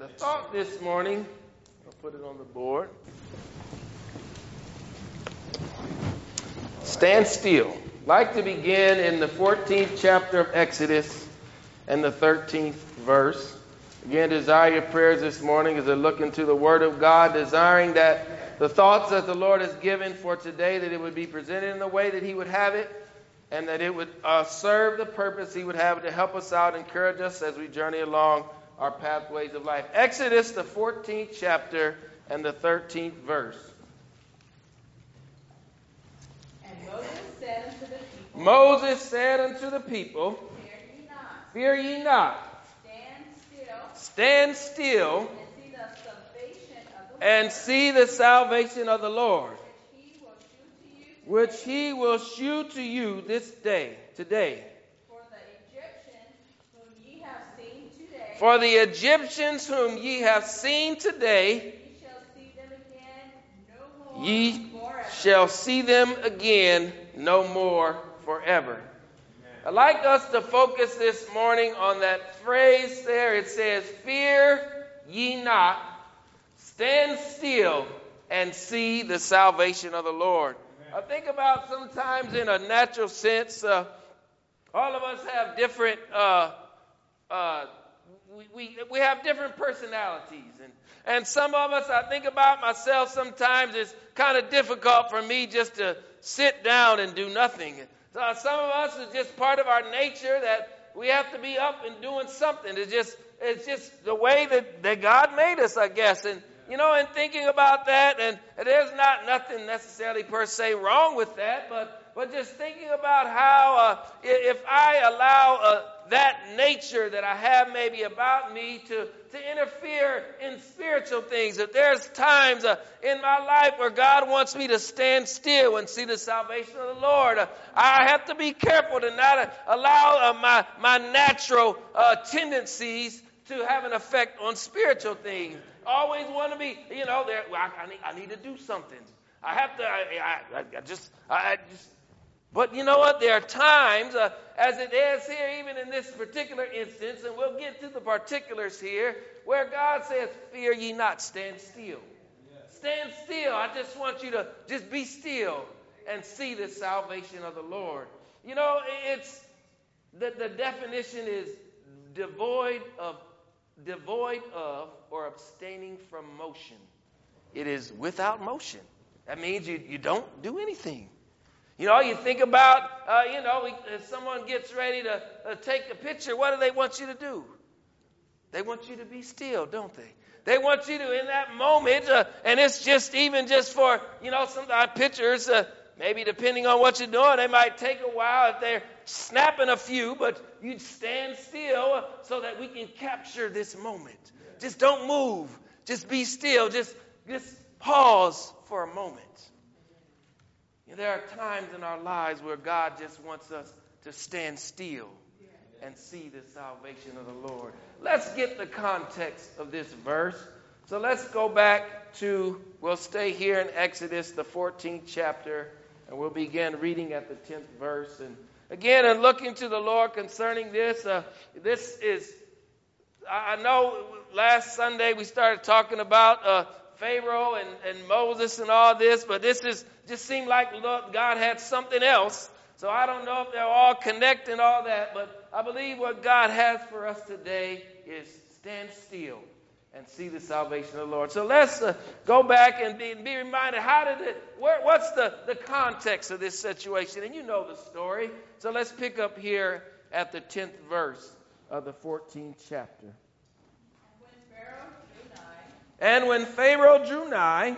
The thought this morning, I'll put it on the board. Stand still. I'd like to begin in the 14th chapter of Exodus and the 13th verse. Again, desire your prayers this morning as I look into the Word of God, desiring that the thoughts that the Lord has given for today, that it would be presented in the way that He would have it, and that it would serve the purpose He would have to help us out, encourage us as we journey along our pathways of life. Exodus, the 14th chapter and the 13th verse. And Moses said unto the people, Moses said unto the people, Fear ye not. Stand still and see the salvation of the Lord, which He will shew to you this day, today. For the Egyptians whom ye have seen today, ye shall see them again no more forever. I'd like us to focus this morning on that phrase there. It says, Fear ye not, stand still and see the salvation of the Lord. I think about sometimes in a natural sense, all of us have different we have different personalities, and some of us, I think about myself sometimes, it's kind of difficult for me just to sit down and do nothing. Some of us, it's just part of our nature that we have to be up and doing something. It's just the way that God made us, I guess. And and thinking about that, and there's nothing necessarily per se wrong with that, but just thinking about how if I allow that nature that I have maybe about me to interfere in spiritual things, that there's times in my life where God wants me to stand still and see the salvation of the Lord. I have to be careful to not allow my natural tendencies to have an effect on spiritual things. Always want to be, I need to do something. I have to, but you know what? There are times, as it is here, even in this particular instance, and we'll get to the particulars here, where God says, Fear ye not, stand still. Yes. Stand still. I just want you to just be still and see the salvation of the Lord. It's the definition is devoid of or abstaining from motion. It is without motion. That means you don't do anything. You think about, if someone gets ready to take a picture, what do they want you to do? They want you to be still, don't they? They want you to, in that moment, and it's just for, sometimes pictures, maybe depending on what you're doing, they might take a while if they're snapping a few, but you stand still so that we can capture this moment. Just don't move. Just be still. Just pause for a moment. There are times in our lives where God just wants us to stand still and see the salvation of the Lord. Let's get the context of this verse. So let's go back we'll stay here in Exodus, the 14th chapter, and we'll begin reading at the 10th verse. And again, in looking to the Lord concerning this, I know last Sunday we started talking about Pharaoh and Moses and all this, but this just seemed like God had something else. So I don't know if they're all connected and all that, but I believe what God has for us today is stand still and see the salvation of the Lord. So let's go back and be reminded, what's the context of this situation? And you know the story. So let's pick up here at the 10th verse of the 14th chapter. And when Pharaoh drew nigh,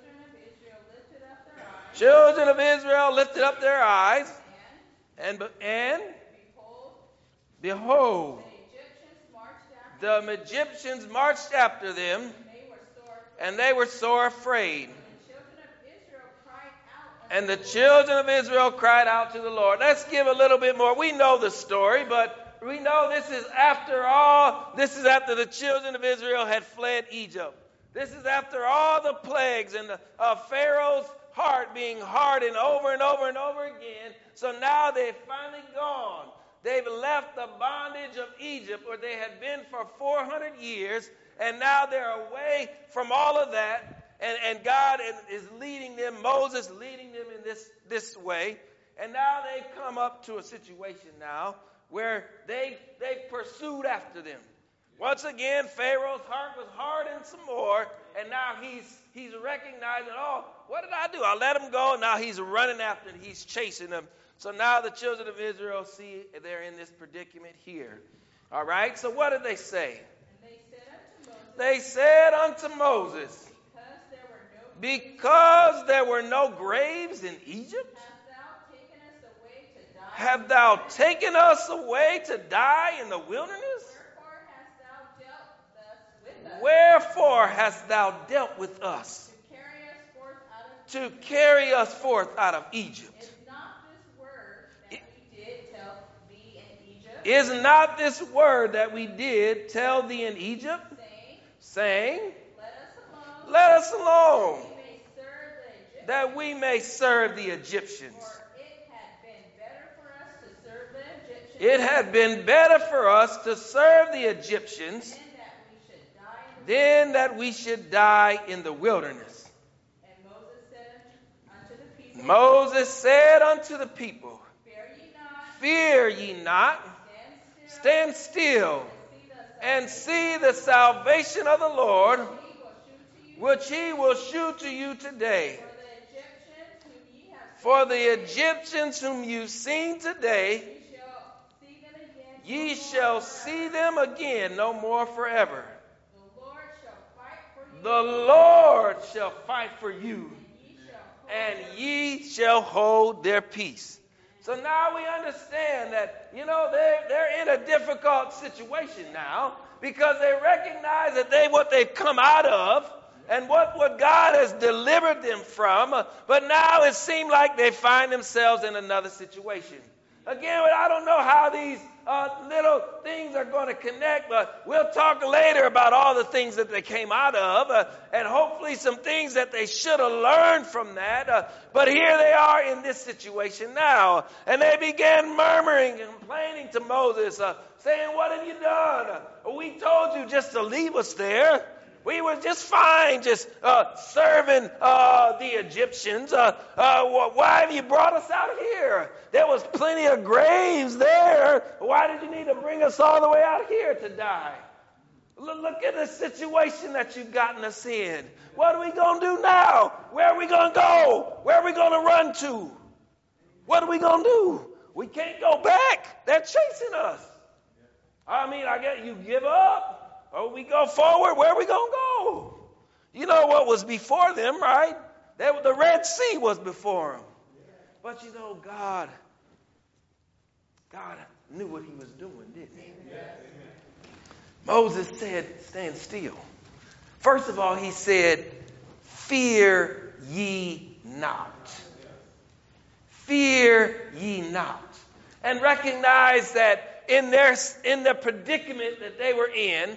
children of Israel lifted up their eyes, and behold, the Egyptians marched after them, and they were sore afraid. And the children of Israel cried out to the Lord. Let's give a little bit more. We know the story, but we know this is after the children of Israel had fled Egypt. This is after all the plagues and Pharaoh's heart being hardened over and over and over again. So now they've finally gone. They've left the bondage of Egypt where they had been for 400 years, and now they're away from all of that, and God is leading them, Moses leading them in this way, and now they come up to a situation now where they pursued after them. Once again, Pharaoh's heart was hardened some more, and now he's recognizing, oh, what did I do? I let him go, and now he's running after and he's chasing them. So now the children of Israel see they're in this predicament here. All right, so what did they say? And they said unto Moses, because there were no graves in Egypt, have thou taken us away to die in the wilderness? Wherefore hast thou dealt with us to carry us forth out of Egypt? Is not this word that we did tell thee in Egypt, saying, let us alone, that we may serve the Egyptians? It had been better for us to serve the Egyptians than that we should die in the wilderness. And Moses said unto the people, fear ye not, stand still, and see the salvation of the Lord, which he will shew to you today. For the Egyptians whom you've seen today, ye shall see them again no more forever. The Lord shall fight for you, and ye shall hold their peace. So now we understand that, they're in a difficult situation now because they recognize that what they've come out of and what God has delivered them from, but now it seems like they find themselves in another situation. Again, I don't know how these little things are going to connect, but we'll talk later about all the things that they came out of, and hopefully some things that they should have learned from that. But here they are in this situation now, and they began murmuring and complaining to Moses, saying, what have you done? We told you just to leave us there. We were just fine, just serving the Egyptians. Why have you brought us out here? There was plenty of graves there. Why did you need to bring us all the way out here to die? Look at the situation that you've gotten us in. What are we going to do now? Where are we going to go? Where are we going to run to? What are we going to do? We can't go back. They're chasing us. I guess you give up. Or we go forward, where are we going to go? You know what was before them, right? The Red Sea was before them. But God knew what he was doing, didn't he? Moses said, stand still. First of all, he said, fear ye not. Fear ye not. And recognize that in the predicament that they were in,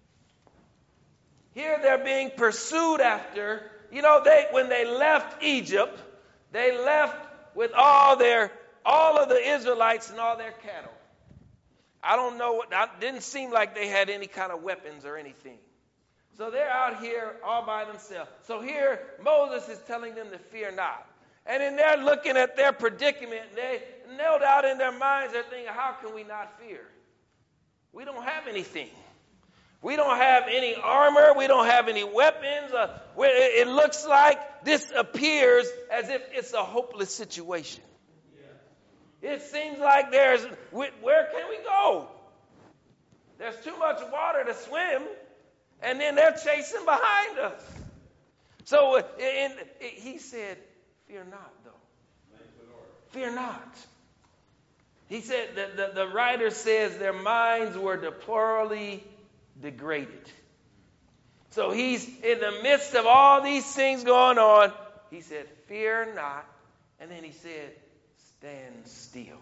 here they're being pursued after. When they left Egypt, they left with all of the Israelites and all their cattle. I don't know didn't seem like they had any kind of weapons or anything. So they're out here all by themselves. So here Moses is telling them to fear not. And then they're looking at their predicament. They no doubt in their minds they're thinking, how can we not fear? We don't have anything. We don't have any armor. We don't have any weapons. It looks like this appears as if it's a hopeless situation. Yeah. It seems like where can we go? There's too much water to swim, and then they're chasing behind us. So he said, fear not, though. Fear not. He said, the writer says their minds were deplorably degraded. So he's in the midst of all these things going on. He said, fear not. And then he said, stand still.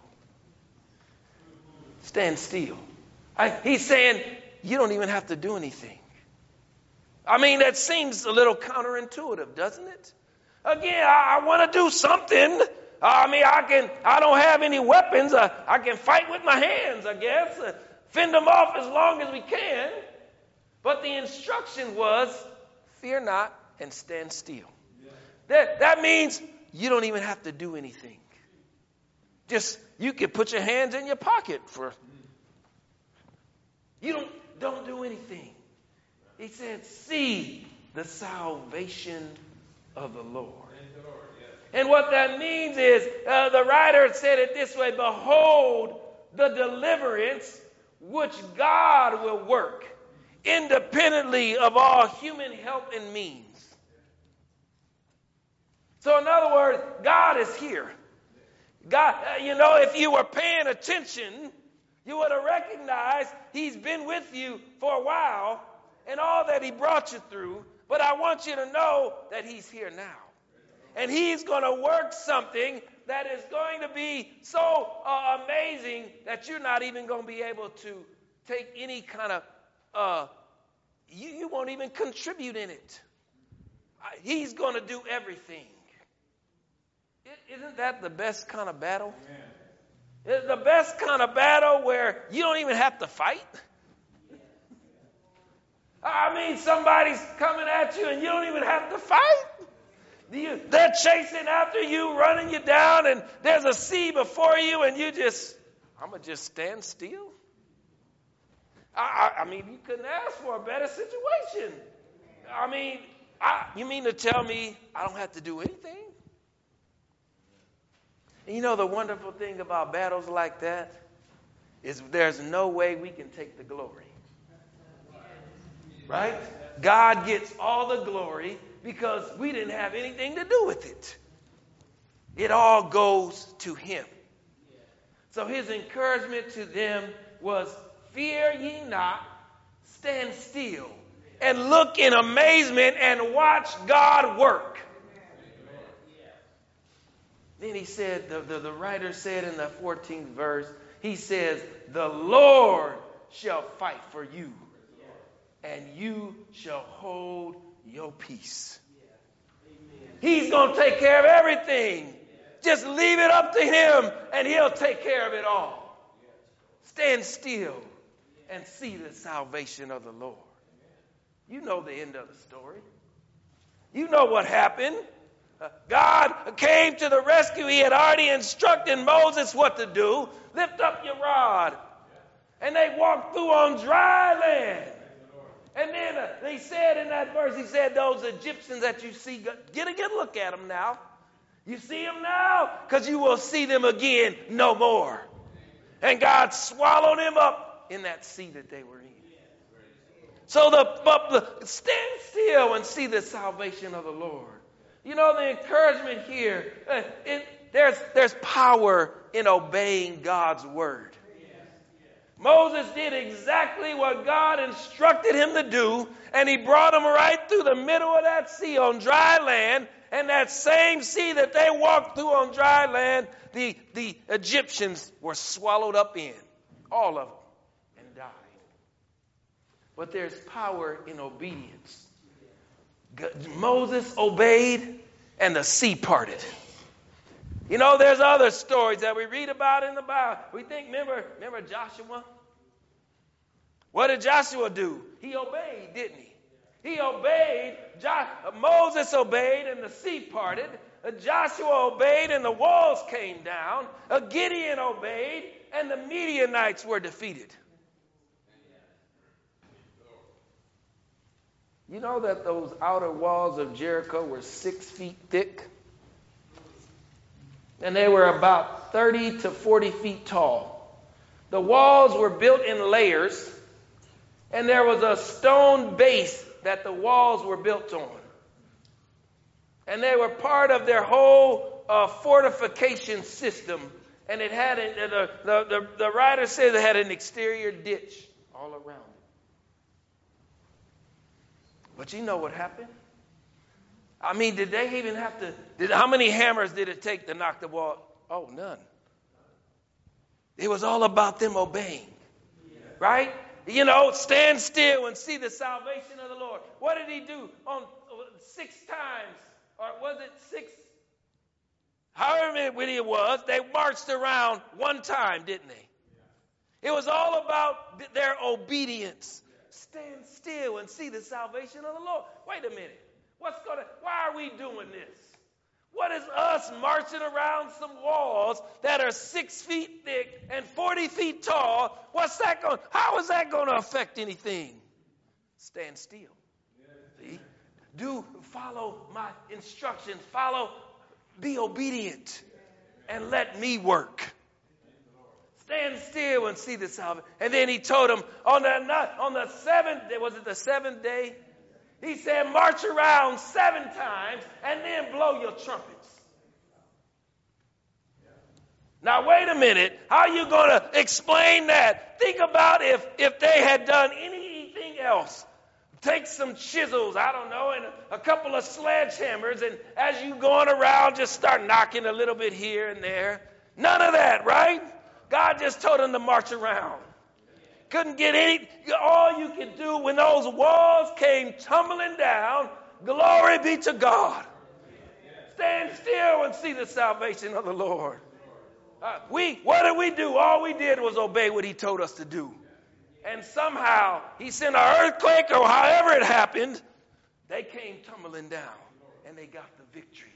Stand still. He's saying, you don't even have to do anything. That seems a little counterintuitive, doesn't it? Again, I want to do something. I don't have any weapons. I can fight with my hands, I guess. Fend them off as long as we can. But the instruction was, fear not and stand still. That means you don't even have to do anything. Just, you can put your hands in your pocket for, you don't do anything. He said, see the salvation of the Lord. And what that means is, the writer said it this way, behold the deliverance which God will work independently of all human help and means. So in other words, God is here. God, if you were paying attention, you would have recognized he's been with you for a while and all that he brought you through. But I want you to know that he's here now. And he's going to work something that is going to be so amazing that you're not even going to be able to take any kind of, you won't even contribute in it. He's going to do everything. Isn't that the best kind of battle? It's the best kind of battle where you don't even have to fight. I mean, somebody's coming at you and you don't even have to fight. They're chasing after you, running you down, and there's a sea before you, and I'm going to just stand still. I mean, you couldn't ask for a better situation. I mean, you mean to tell me I don't have to do anything? And the wonderful thing about battles like that is there's no way we can take the glory. Right? God gets all the glory because we didn't have anything to do with it. It all goes to him. So his encouragement to them was, fear ye not, stand still, and look in amazement and watch God work. Then he said, the writer said in the 14th verse, he says, the Lord shall fight for you, and you shall hold your peace. He's going to take care of everything. Just leave it up to him, and he'll take care of it all. Stand still and see the salvation of the Lord. You know the end of the story. You know what happened. God came to the rescue. He had already instructed Moses what to do. Lift up your rod. And they walked through on dry land. And then he said in that verse, he said, those Egyptians that you see, get a good look at them now. You see them now? Because you will see them again no more. And God swallowed them up in that sea that they were in. So stand still and see the salvation of the Lord. The encouragement here, there's power in obeying God's word. Moses did exactly what God instructed him to do, and he brought him right through the middle of that sea on dry land, and that same sea that they walked through on dry land, the Egyptians were swallowed up in, all of them, and died. But there's power in obedience. Moses obeyed, and the sea parted. There's other stories that we read about in the Bible. We think, remember Joshua? What did Joshua do? He obeyed, didn't he? He obeyed. Moses obeyed, and the sea parted. Joshua obeyed, and the walls came down. Gideon obeyed, and the Midianites were defeated. You know that those outer walls of Jericho were 6 feet thick? And they were about 30 to 40 feet tall. The walls were built in layers, and there was a stone base that the walls were built on. And they were part of their whole fortification system. And it had, the writer says it had an exterior ditch all around it. But you know what happened? I mean, did they even have to, how many hammers did it take to knock the wall? Oh, none. It was all about them obeying. Right? Stand still and see the salvation of the Lord. What did he do? On 6 times, or was it 6? However many it was, they marched around 1 time, didn't they? It was all about their obedience. stand still and see the salvation of the Lord. Wait a minute. Why are we doing this? What is us marching around some walls that are 6 feet thick and 40 feet tall? How is that going to affect anything? Stand still. See? Follow my instructions. Be obedient and let me work. Stand still and see the salvation. And then he told him on the seventh day, was it the seventh day? He said, march around 7 times and then blow your trumpets. Now, wait a minute. How are you going to explain that? Think about if they had done anything else. Take some chisels, I don't know, and a couple of sledgehammers, and as you going around, just start knocking a little bit here and there. None of that, right? God just told them to march around. Couldn't get all you could do when those walls came tumbling down, glory be to God. Stand still and see the salvation of the Lord. What did we do? All we did was obey what he told us to do. And somehow he sent an earthquake or however it happened, they came tumbling down and they got the victory.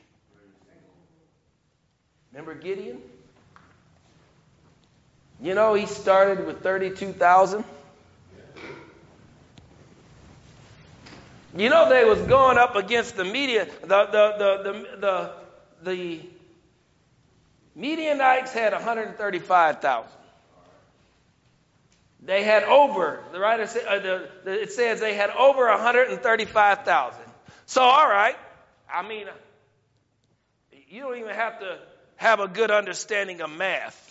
Remember Gideon? You know, he started with 32,000. You know, they was going up against the the Midianites had 135,000. They had over, the writer said, it says they had over 135,000. So, all right, I mean, you don't even have to have a good understanding of math.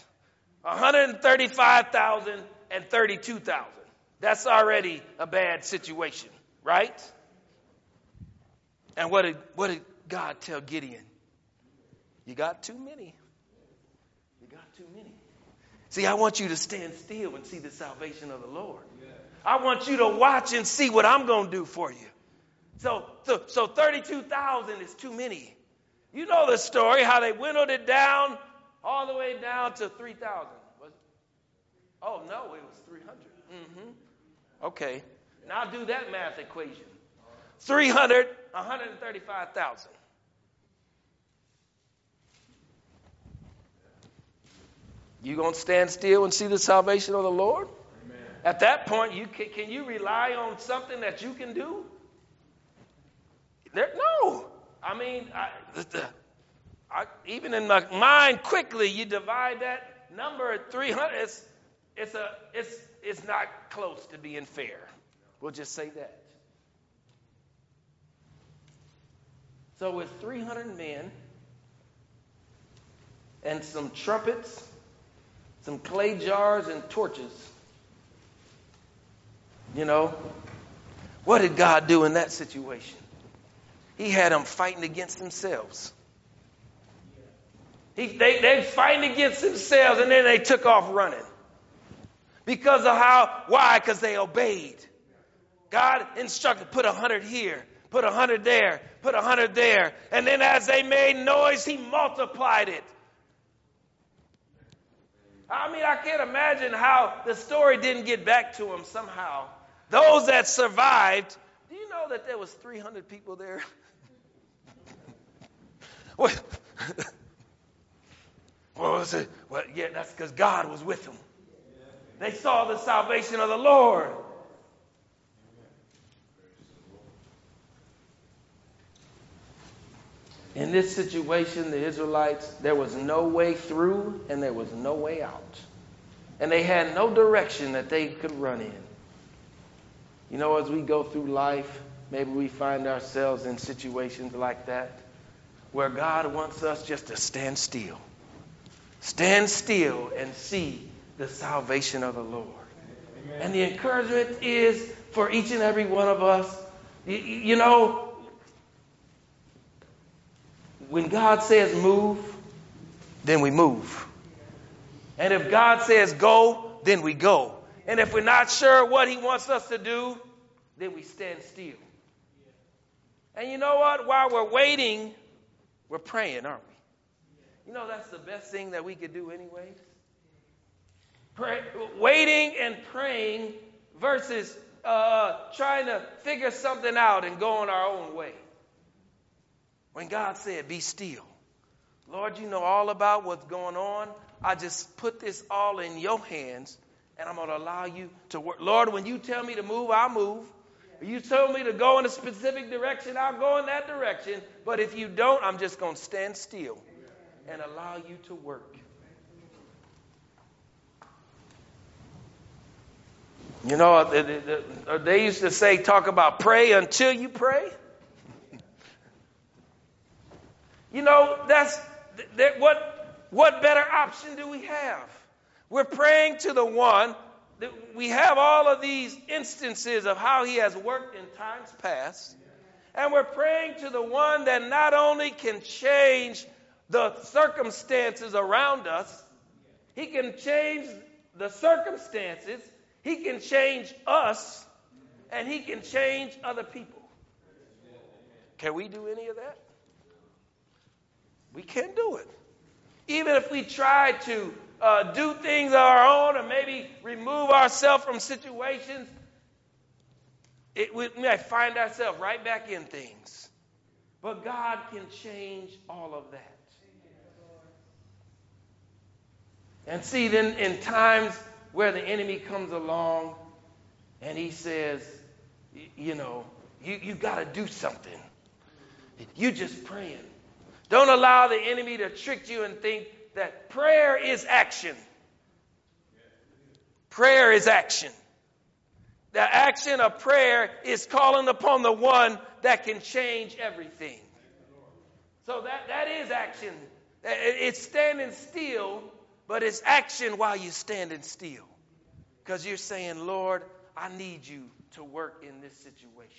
135,000 and 32,000. That's already a bad situation, right? And what did God tell Gideon? You got too many. You got too many. See, I want you to stand still and see the salvation of the Lord. I want you to watch and see what I'm going to do for you. So 32,000 is too many. You know the story, how they whittled it down all the way down to 3,000. Oh, no, it was 300. Okay. Now do that math equation. 135,000. You going to stand still and see the salvation of the Lord? Amen. At that point, can you rely on something that you can do? No. I mean, even in my mind, quickly, you divide that number at 300. It's not close to being fair. We'll just say that. So with 300 men and some trumpets, some clay jars and torches, you know, what did God do in that situation? He had them fighting against themselves. They fighting against themselves, and then they took off running. Because of why? Because they obeyed. God instructed, put 100 here, put 100 there, put 100 there. And then as they made noise, he multiplied it. I mean, I can't imagine how the story didn't get back to them somehow. Those that survived, do you know that there was 300 people there? What was it? Well, yeah, that's because God was with them. They saw the salvation of the Lord. In this situation, the Israelites, there was no way through and there was no way out. And they had no direction that they could run in. You know, as we go through life, maybe we find ourselves in situations like that, where God wants us just to stand still. Stand still and see the salvation of the Lord. Amen. And the encouragement is for each and every one of us, you know, when God says move, then we move. And if God says go, then we go. And if we're not sure what he wants us to do, then we stand still. And you know what? While we're waiting, we're praying, aren't we? You know, that's the best thing that we could do anyways. Waiting and praying versus trying to figure something out and going our own way. When God said, be still. Lord, you know all about what's going on. I just put this all in your hands, and I'm going to allow you to work. Lord, when you tell me to move, I'll move. If you tell me to go in a specific direction, I'll go in that direction. But if you don't, I'm just going to stand still and allow you to work. You know, they used to say, talk about pray until you pray. You know, what better option do we have? We're praying to the one. We have all of these instances of how he has worked in times past. And we're praying to the one that not only can change the circumstances around us, he can change the circumstances, he can change us, and he can change other people. Can we do any of that? We can't do it. Even if we try to do things on our own or maybe remove ourselves from situations, we might find ourselves right back in things. But God can change all of that. And see, then in times where the enemy comes along and he says, you know, you got to do something. You just praying. Don't allow the enemy to trick you and think that prayer is action. Prayer is action. The action of prayer is calling upon the one that can change everything. So that is action. It's standing still, but it's action while you're standing still. Because you're saying, Lord, I need you to work in this situation.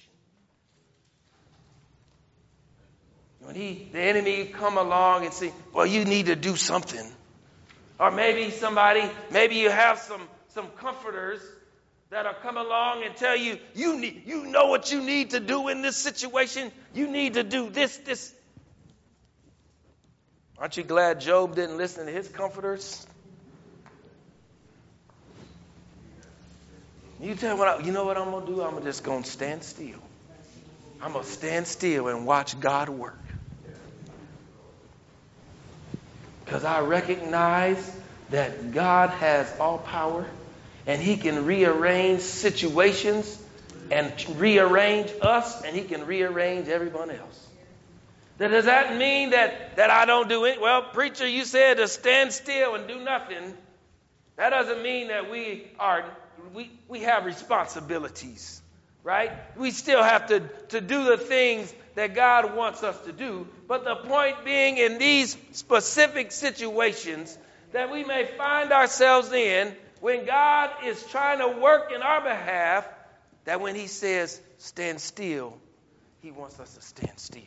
When the enemy come along and say, well, you need to do something. Or maybe you have some comforters that'll come along and tell you, you know what you need to do in this situation. You need to do this. Aren't you glad Job didn't listen to his comforters? You know what I'm going to do? I'm just going to stand still. I'm going to stand still and watch God work. Because I recognize that God has all power and he can rearrange situations and rearrange us and he can rearrange everyone else. Does that mean that I don't do it? Well, preacher, you said to stand still and do nothing. That doesn't mean that we have responsibilities, right? We still have to do the things that God wants us to do. But the point being, in these specific situations that we may find ourselves in, when God is trying to work in our behalf, that when he says stand still, he wants us to stand still.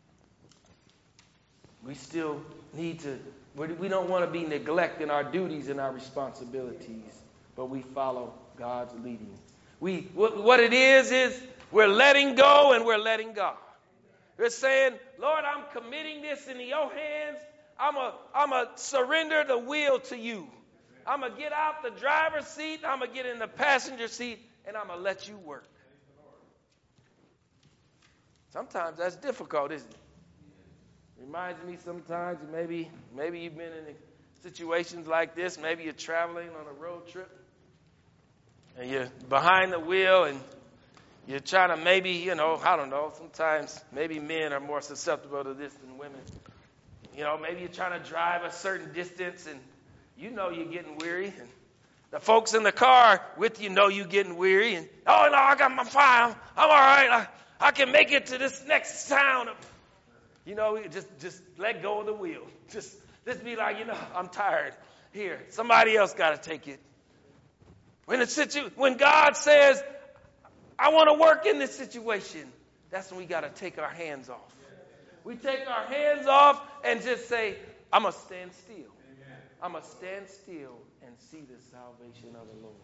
We still need to, we don't want to be neglecting our duties and our responsibilities, but we follow God's leading. What it is we're letting go and we're letting God. We're saying, Lord, I'm committing this into your hands. I'm a surrender the wheel to you. I'm going to get out the driver's seat. I'm going to get in the passenger seat, and I'm going to let you work. Sometimes that's difficult, isn't it? Reminds me sometimes, maybe you've been in situations like this. Maybe you're traveling on a road trip, and you're behind the wheel, and you're trying to maybe, I don't know, sometimes maybe men are more susceptible to this than women. Maybe you're trying to drive a certain distance, and you're getting weary, and the folks in the car with you know you're getting weary, and, oh, no, I got my fire. I'm all right. I can make it to this next town. Just let go of the wheel. Just be like, I'm tired. Here, somebody else got to take it. When God says, I want to work in this situation, that's when we got to take our hands off. We take our hands off and just say, I'm going to stand still. I'm going to stand still and see the salvation of the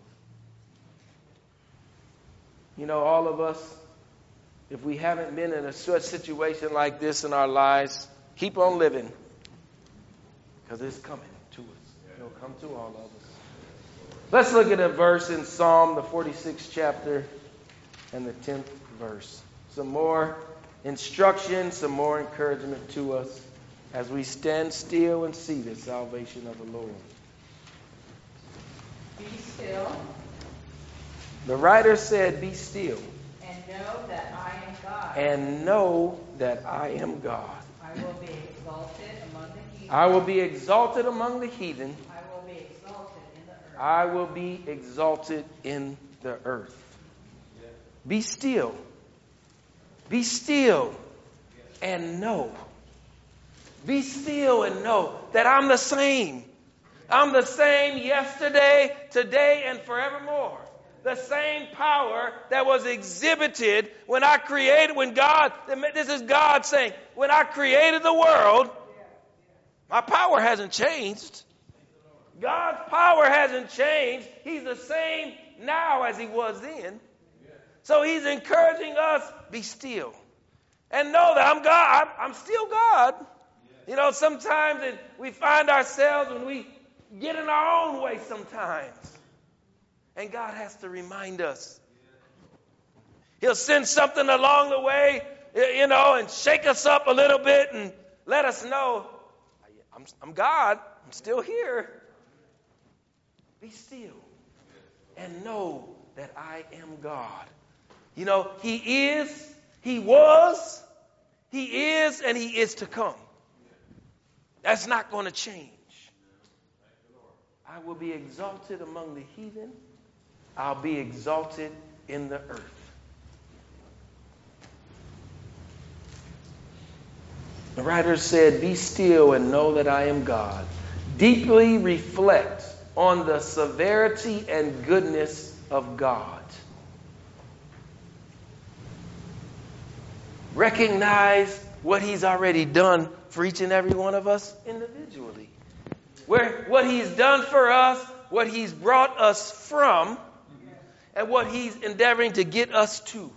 Lord. All of us, if we haven't been in a situation like this in our lives, keep on living. Because it's coming to us. It'll come to all of us. Let's look at a verse in Psalm, the 46th chapter. and the 10th verse. Some more instruction, some more encouragement to us as we stand still and see the salvation of the Lord. Be still. The writer said, be still. And know that I am God. And know that I am God. I will be exalted among the heathen. I will be exalted among the heathen. I will be exalted in the earth. I will be exalted in the earth. Be still. Be still and know. Be still and know that I'm the same. I'm the same yesterday, today, and forevermore. The same power that was exhibited when I created, this is God saying, when I created the world, my power hasn't changed. God's power hasn't changed. He's the same now as he was then. So he's encouraging us, be still. And know that I'm God. I'm still God. You know, sometimes we find ourselves when we get in our own way sometimes. And God has to remind us. He'll send something along the way, you know, and shake us up a little bit and let us know, I'm God. I'm still here. Be still and know that I am God. You know, He is, He was, He is, and He is to come. That's not going to change. I will be exalted among the heathen. I'll be exalted in the earth. The writer said, be still and know that I am God. Deeply reflect on the severity and goodness of God. Recognize what He's already done for each and every one of us individually. What He's done for us, what He's brought us from, and what He's endeavoring to get us to.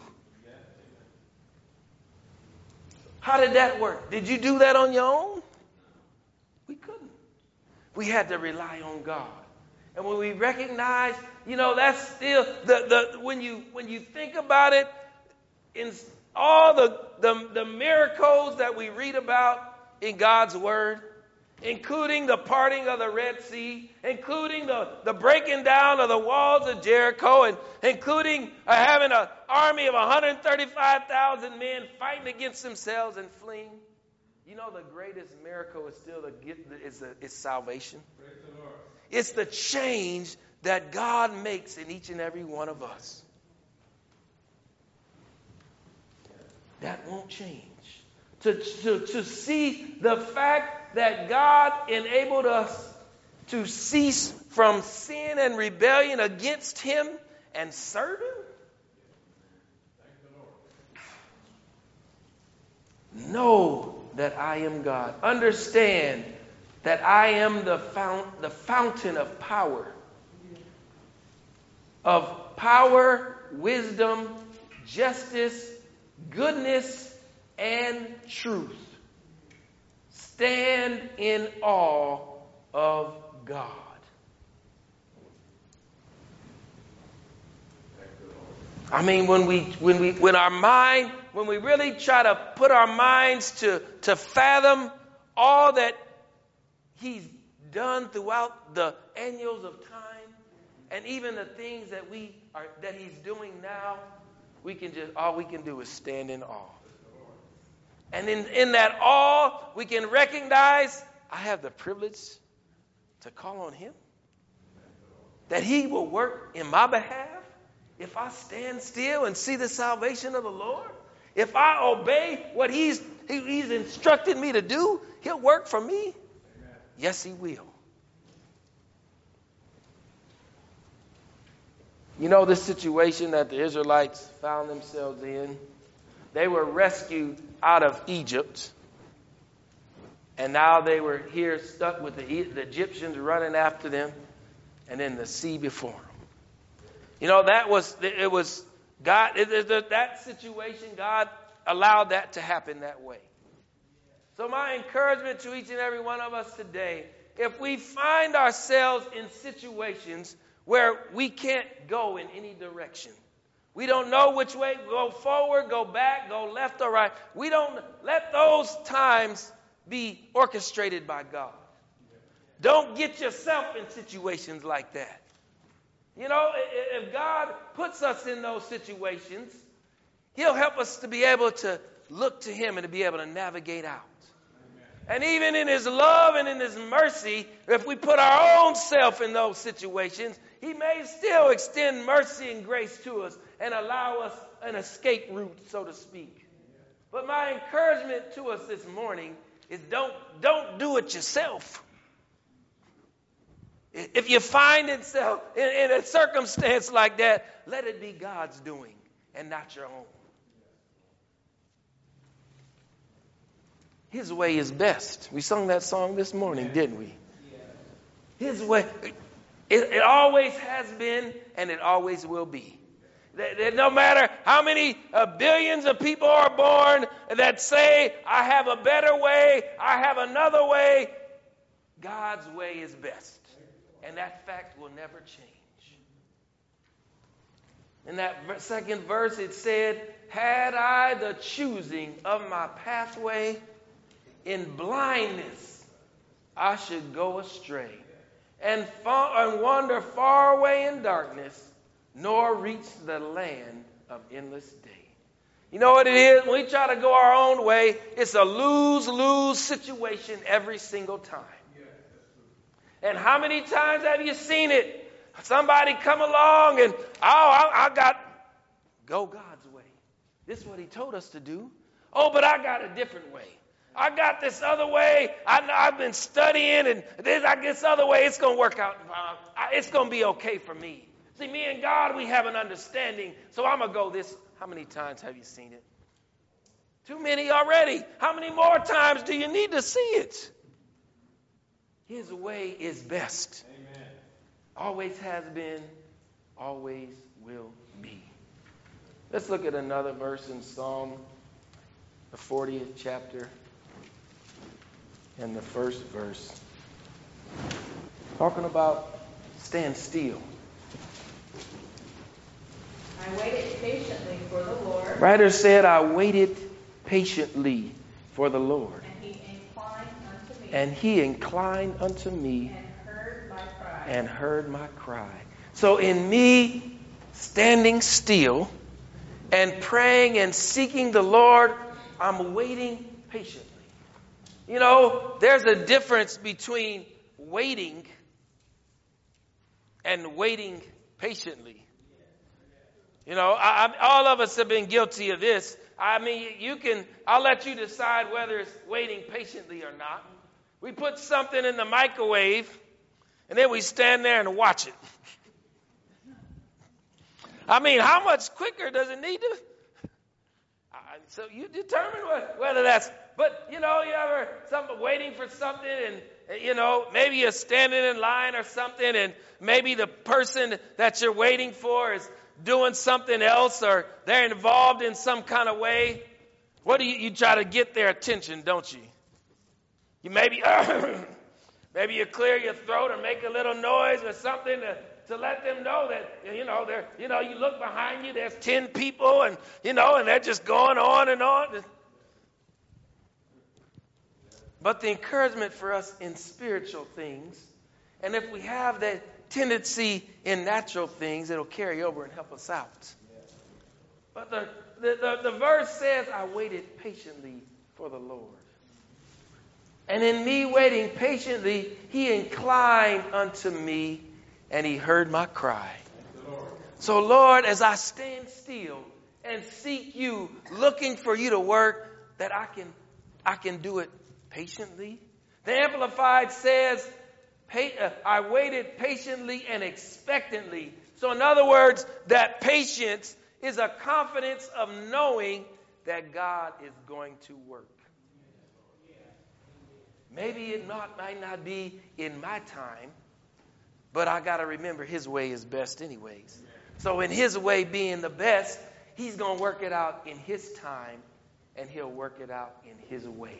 How did that work? Did you do that on your own? We couldn't. We had to rely on God. And when we recognize, you know, that's still when you think about it, in all the miracles that we read about in God's Word, including the parting of the Red Sea, including the breaking down of the walls of Jericho, and including having an army of 135,000 men fighting against themselves and fleeing. You know, the greatest miracle is still is salvation. It's the change that God makes in each and every one of us. That won't change. To see the fact that God enabled us to cease from sin and rebellion against Him and serve Him. Know that I am God. Understand that I am the fountain of power. Of power, wisdom, justice, goodness, and truth. Stand in awe of God. I mean, when we really try to put our minds to fathom all that He's done throughout the annuals of time, and even the things that He's doing now, all we can do is stand in awe. And in that awe, we can recognize I have the privilege to call on Him. That He will work in my behalf if I stand still and see the salvation of the Lord. If I obey what He's instructed me to do, He'll work for me. Amen. Yes, He will. You know the situation that the Israelites found themselves in? They were rescued out of Egypt. And now they were here stuck with the Egyptians running after them. And then the sea before them. You know, that situation, God allowed that to happen that way. So my encouragement to each and every one of us today, if we find ourselves in situations where we can't go in any direction, We don't know which way, go forward, go back, go left or right. We don't let those times be orchestrated by God. Don't get yourself in situations like that. You know, if God puts us in those situations, He'll help us to be able to look to Him and to be able to navigate out. And even in His love and in His mercy, if we put our own self in those situations, He may still extend mercy and grace to us and allow us an escape route, so to speak. But my encouragement to us this morning is don't do it yourself. If you find yourself in a circumstance like that, let it be God's doing and not your own. His way is best. We sung that song this morning, didn't we? His way, it always has been and it always will be. That no matter how many billions of people are born that say, I have a better way, I have another way, God's way is best. And that fact will never change. In that second verse, it said, had I the choosing of my pathway, in blindness I should go astray, and wander far away in darkness, nor reach the land of endless day. You know what it is? When we try to go our own way, it's a lose-lose situation every single time. And how many times have you seen it? Somebody come along and, go God's way. This is what He told us to do. Oh, but I got a different way. I got this other way. I've been studying, and this other way, it's going to work out. It's going to be okay for me. See, me and God, we have an understanding, so I'm going to go this. How many times have you seen it? Too many already. How many more times do you need to see it? His way is best. Amen. Always has been, always will be. Let's look at another verse in Psalm, the 40th chapter, and the first verse. Talking about stand still. I waited patiently for the Lord. Writer said, I waited patiently for the Lord. And He inclined unto me and heard my cry. So in me standing still and praying and seeking the Lord, I'm waiting patiently. You know, there's a difference between waiting and waiting patiently. You know, all of us have been guilty of this. I mean, I'll let you decide whether it's waiting patiently or not. We put something in the microwave, and then we stand there and watch it. I mean, how much quicker does it need to? So you determine whether that's, but, you know, you ever waiting for something, and, you know, maybe you're standing in line or something, and maybe the person that you're waiting for is doing something else, or they're involved in some kind of way. What do you try to get their attention, don't you? You maybe you clear your throat or make a little noise or something to let them know that, you look behind you, there's 10 people and they're just going on and on. But the encouragement for us in spiritual things, and if we have that tendency in natural things, it'll carry over and help us out. But the verse says, I waited patiently for the Lord. And in me waiting patiently, He inclined unto me, and He heard my cry. So, Lord, as I stand still and seek You, looking for You to work, that I can do it patiently. The Amplified says, I waited patiently and expectantly. So, in other words, that patience is a confidence of knowing that God is going to work. Maybe it might not be in my time, but I got to remember His way is best anyways. So in His way being the best, He's going to work it out in His time, and He'll work it out in His way.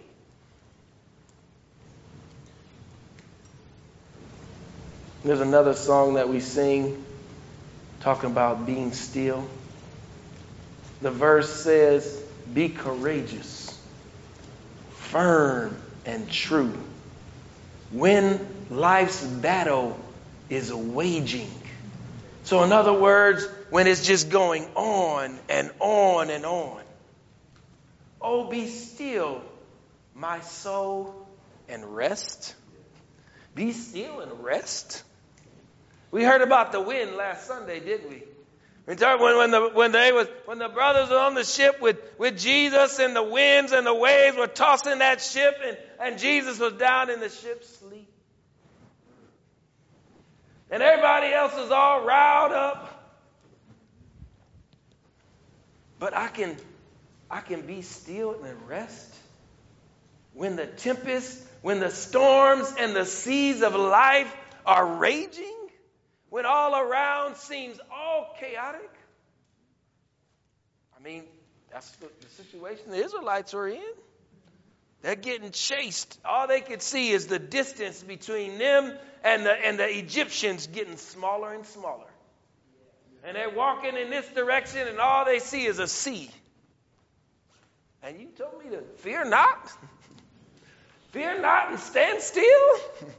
There's another song that we sing talking about being still. The verse says, be courageous, firm and true, when life's battle is waging. So in other words, when it's just going on and on and on. Oh, be still, my soul, and rest. Be still and rest. We heard about the wind last Sunday, didn't we? When the brothers were on the ship with Jesus, and the winds and the waves were tossing that ship, and Jesus was down in the ship sleep. And everybody else is all riled up. But I can be still and rest when the tempest, when the storms and the seas of life are raging. When all around seems all chaotic. I mean, that's the situation the Israelites are in. They're getting chased. All they could see is the distance between them and the Egyptians getting smaller and smaller. And they're walking in this direction, and all they see is a sea. And you told me to fear not? Fear not and stand still?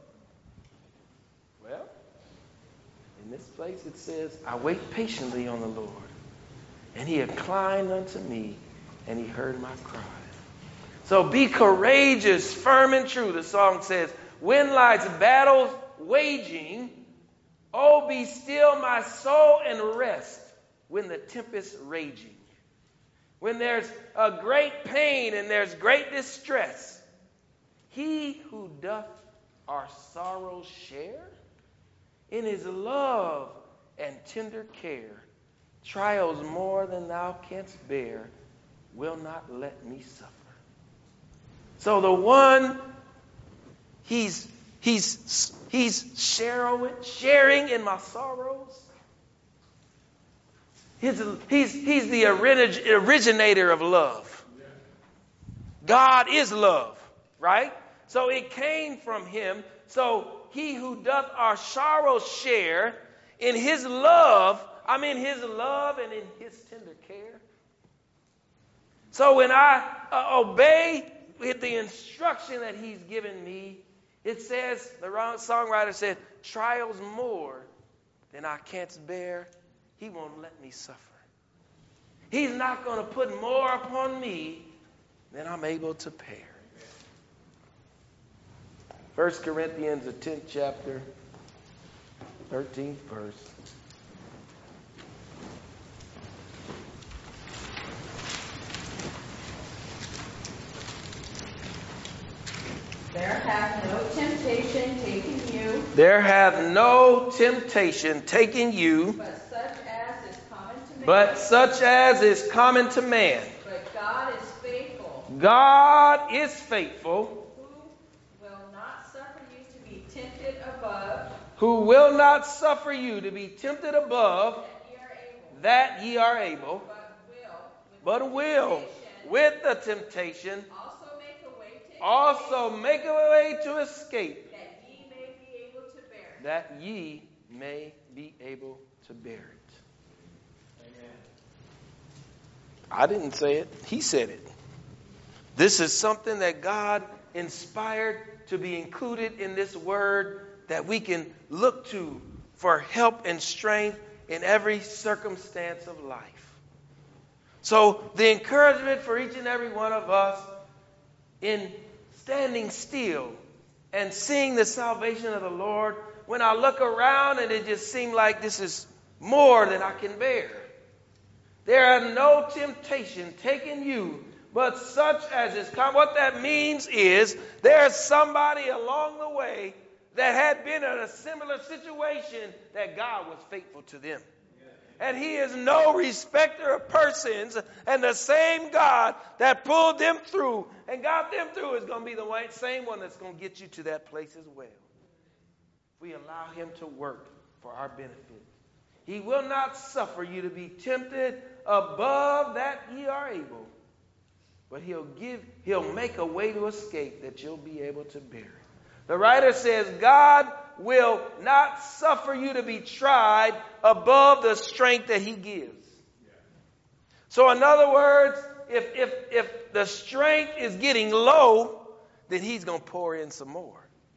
Well, in this place it says, I wait patiently on the Lord, and he inclined unto me, and he heard my cry. So be courageous, firm and true, the song says. When life's battles waging, oh, be still my soul and rest when the tempest raging. When there's a great pain and there's great distress, he who doth our sorrows share, in his love and tender care, trials more than thou canst bear, will not let me suffer. So the one, he's sharing in my sorrows. He's the originator of love. God is love, right? So it came from him. So he who doth our sorrows share in his love. I'm in his love and in his tender care. So when I obey with the instruction that he's given me, it says, the songwriter said, trials more than I can't bear, he won't let me suffer. He's not going to put more upon me than I'm able to bear. 1 Corinthians, the 10th chapter, 13th verse. There hath no temptation taken you. There hath no temptation taken you. But such as is common to man. But God is faithful. God is faithful. Who will not suffer you to be tempted above. Who will not suffer you to be tempted above. That ye are able. But will with the temptation. Also make a way to escape. That ye may be able to bear it. That ye may be able to bear it. Amen. I didn't say it. He said it. This is something that God inspired to be included in this word that we can look to for help and strength in every circumstance of life. So the encouragement for each and every one of us in standing still and seeing the salvation of the Lord, when I look around and it just seems like this is more than I can bear. There are no temptation taken you, but such as is common. What that means is there's somebody along the way that had been in a similar situation that God was faithful to them. And he is no respecter of persons. And the same God that pulled them through and got them through is going to be the same one that's going to get you to that place as well. If we allow him to work for our benefit. He will not suffer you to be tempted above that ye are able. But he'll make a way to escape that you'll be able to bear it. The writer says, God will not suffer you to be tried above the strength that he gives. So in other words, if the strength is getting low, then he's going to pour in some more.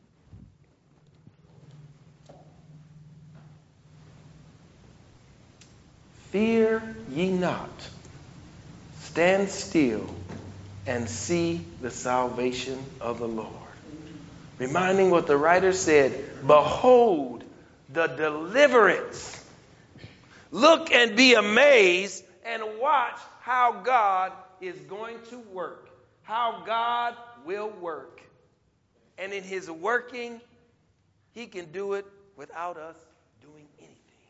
Fear ye not. Stand still and see the salvation of the Lord. Reminding what the writer said, behold the deliverance. Look and be amazed and watch how God is going to work. How God will work. And in his working, he can do it without us doing anything.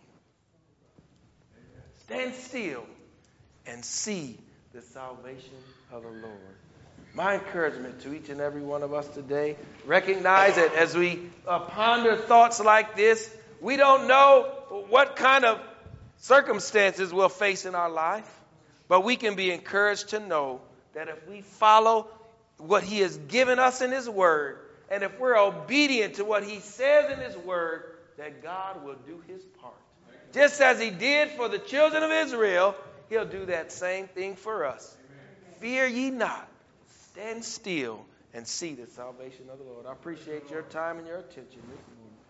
Stand still and see the salvation of the Lord. My encouragement to each and every one of us today, recognize that as we ponder thoughts like this, we don't know what kind of circumstances we'll face in our life, but we can be encouraged to know that if we follow what he has given us in his word, and if we're obedient to what he says in his word, that God will do his part. Just as he did for the children of Israel, he'll do that same thing for us. Fear ye not. Stand still and see the salvation of the Lord. I appreciate your time and your attention this morning.